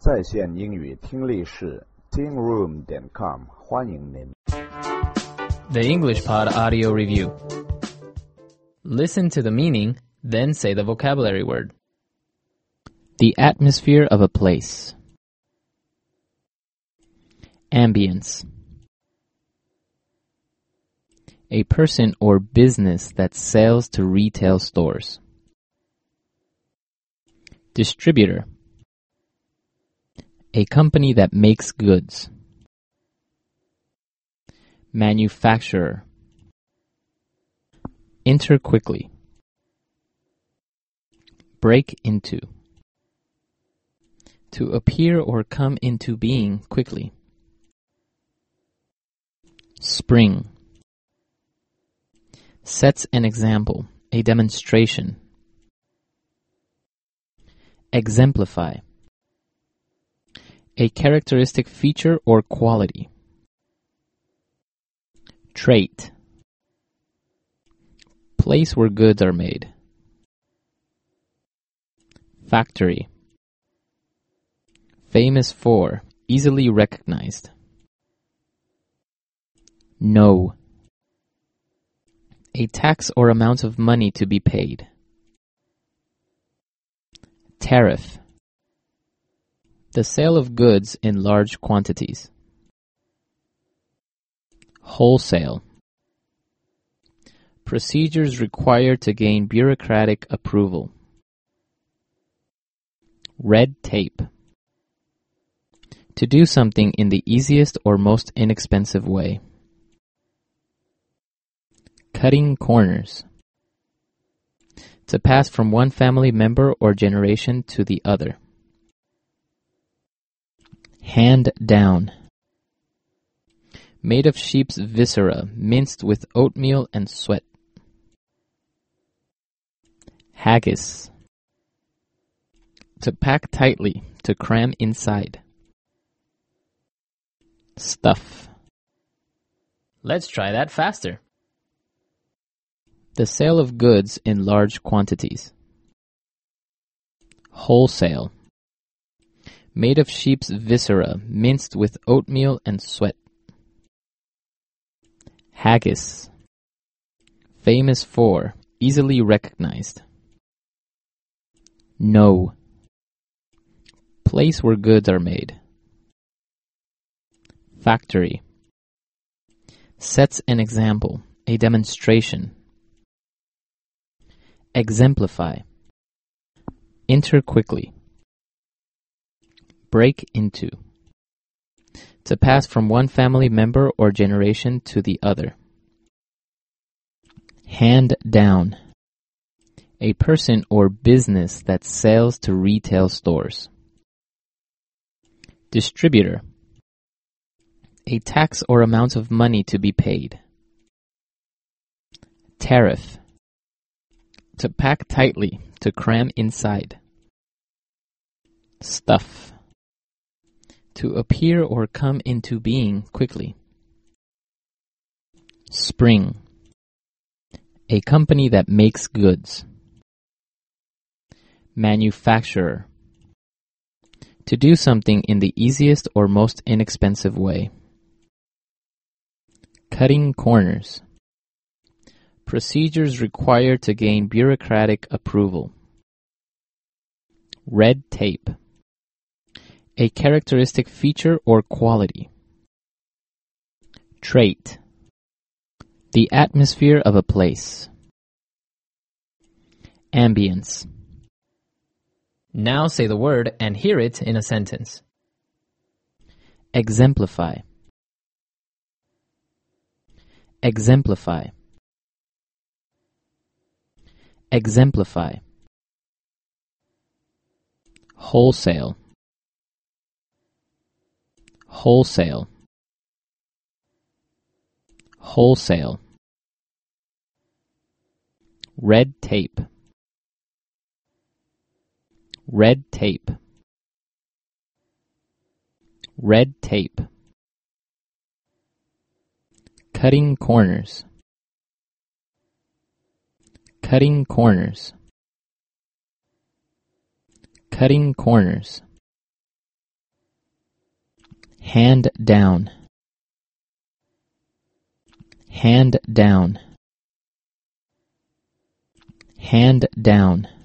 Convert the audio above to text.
在线英语听力室 tingroom.com 欢迎您。 The English Pod Audio Review. Listen to the meaning, then say the vocabulary word. The atmosphere of a place. Ambience. A person or business that sells to retail stores. Distributor. A company that makes goods. Manufacturer. Enter quickly. Break into. To appear or come into being quickly. Spring. Sets an example, a demonstration. Exemplify. A characteristic feature or quality. Trait. Place where goods are made. Factory. Famous for, easily recognized. No. A tax or amount of money to be paid. Tariff. The sale of goods in large quantities. Wholesale. Procedures required to gain bureaucratic approval. Red tape. To do something in the easiest or most inexpensive way. Cutting corners. To pass from one family member or generation to the other. Hand down. Made of sheep's viscera, minced with oatmeal and sweat. Haggis. To pack tightly, to cram inside. Stuff. Let's try that faster. The sale of goods in large quantities. Wholesale. Made of sheep's viscera, minced with oatmeal and sweat. Haggis. Famous for, easily recognized. No. Place where goods are made. Factory. Sets an example, a demonstration. Exemplify. Enter quickly. Break into. To pass from one family member or generation to the other. Hand down. A person or business that sells to retail stores. Distributor. A tax or amount of money to be paid. Tariff. To pack tightly, to cram inside. Stuff. To appear or come into being quickly. Spring. A company that makes goods. Manufacturer. To do something in the easiest or most inexpensive way. Cutting corners. Procedures required to gain bureaucratic approval. Red tape. A characteristic feature or quality. Trait. The atmosphere of a place. Ambience. Now say the word and hear it in a sentence. Exemplify. Exemplify. Exemplify. Wholesale. Wholesale. Wholesale. Red tape. Red tape. Red tape. Cutting corners. Cutting corners. Cutting corners. hand down, hand down, hand down.